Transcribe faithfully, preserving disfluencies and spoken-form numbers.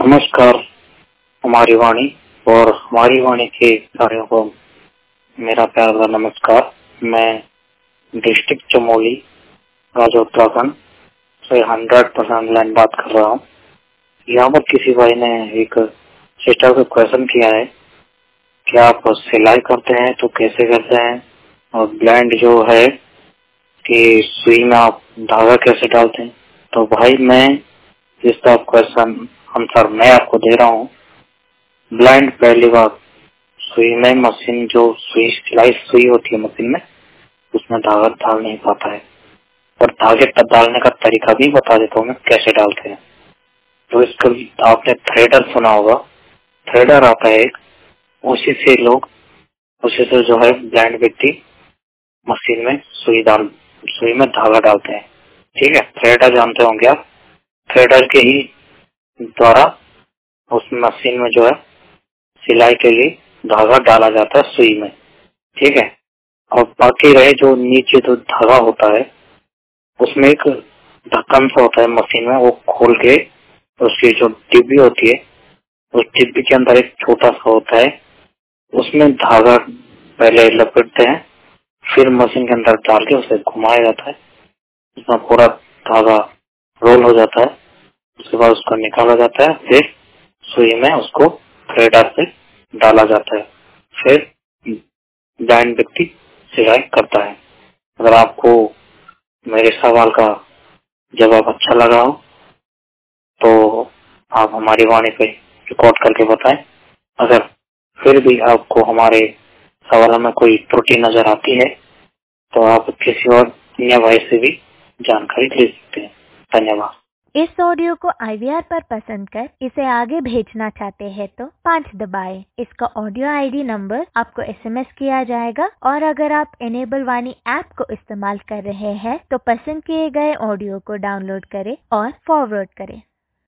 नमस्कार हमारी वाणी और हमारी वाणी के साथियों को मेरा प्यार भरा नमस्कार। मैं डिस्ट्रिक्ट चमोली राज्य उत्तराखंड से हंड्रेड परसेंट लाइन बात कर रहा हूँ। यहाँ पर किसी भाई ने एक सिस्टर को क्वेश्चन किया है कि आप सिलाई करते हैं तो कैसे करते हैं, और ब्लाइंड जो है कि सुई में आप धागा कैसे डालते हैं। तो भाई मैं जिसका क्वेश्चन आंसर मैं आपको दे रहा हूँ। ब्लाइंड पहली बार सुई में मशीन जो सुई सिलाई सुई होती है मशीन में, उसमें धागा डाल नहीं पाता है, और धागे तक डालने का तरीका भी बता देता हूँ मैं कैसे डालते हैं। तो इसका आपने थ्रेडर सुना होगा, थ्रेडर आता है एक, उसी से लोग उसी से जो है ब्लाइंड व्यक्ति मशीन में सुई डाल सुई में धागा डालते हैं। ठीक है, थ्रेडर जानते होंगे आप। थ्रेडर के ही द्वारा उस मशीन में जो है सिलाई के लिए धागा डाला जाता है सुई में। ठीक है, और बाकी रहे जो नीचे जो धागा होता है उसमें एक ढक्कन सा होता है मशीन में, वो खोल के उसकी जो डिब्बी होती है उस डिब्बी के अंदर एक छोटा सा होता है, उसमें धागा पहले लपेटते हैं, फिर मशीन के अंदर डाल के उसे घुमाया जाता है, उसमें पूरा धागा रोल हो जाता है। उसके बाद उसको निकाला जाता है, फिर सुई में उसको थ्रेडर से डाला जाता है, फिर ब्लाइंड व्यक्ति सिलाई करता है। अगर आपको मेरे सवाल का जवाब अच्छा लगा हो तो आप हमारी वाणी पे रिकॉर्ड करके बताएं। अगर फिर भी आपको हमारे सवालों में कोई त्रुटि नजर आती है तो आप किसी और अन्य भाई से भी जानकारी ले सकते हैं। धन्यवाद। इस ऑडियो को आई वी आर पर पसंद कर इसे आगे भेजना चाहते हैं तो पाँच दबाएं। इसका ऑडियो आई डी नंबर आपको एस एम एस किया जाएगा, और अगर आप इनेबल वाणी ऐप को इस्तेमाल कर रहे हैं तो पसंद किए गए ऑडियो को डाउनलोड करें और फॉरवर्ड करें।